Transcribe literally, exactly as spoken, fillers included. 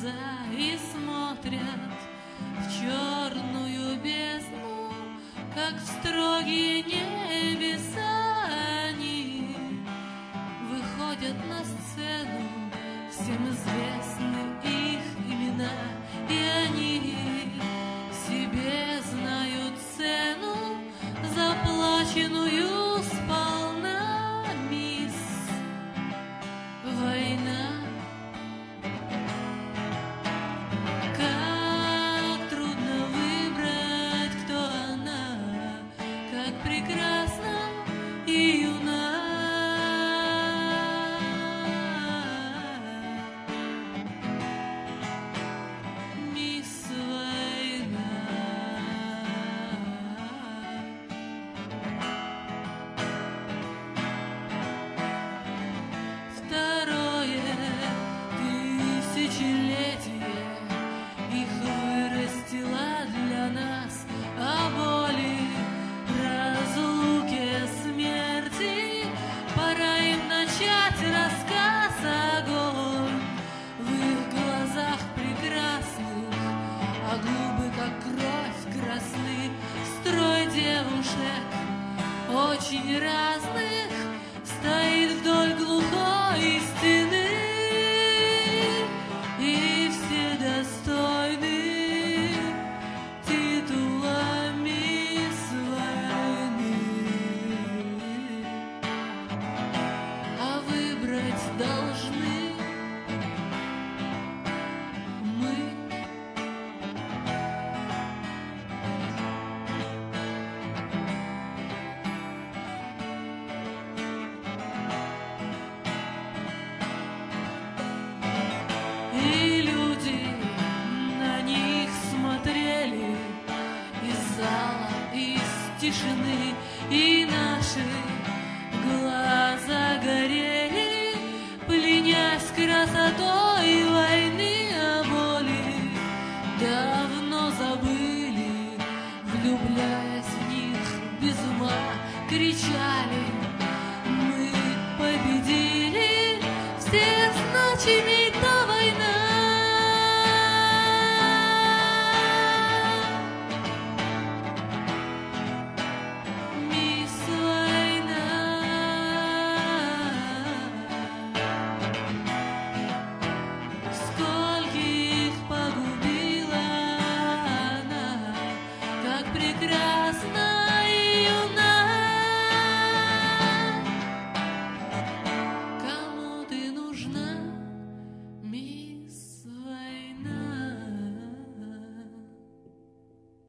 глаза и смотрят в черную бездну, как в строгие небеса они выходят на сцену, всем известны их имена, и они себе знают цену, заплаченную сполна, мисс Война. Как трудно выбрать, кто она, как прекрасна и юна. Мисс Война. Второе тысячелетие их вырастила для нас, о боли, разлуке, смерти. Пора им начать рассказ, огонь в их глазах прекрасных, а губы, как кровь, красны. Строй девушек очень разных стоит вдоль глухой стены, и все достойны титула мисс Войны. А выбрать должны мы. И люди на них смотрели из зала, из тишины, и наши глаза горели, пленясь красотой войны, о боли давно забыли, влюбляясь в них без ума, кричали: мы победили, все значимей та война. Мисс Война. Скольких погубила она, как прекрасна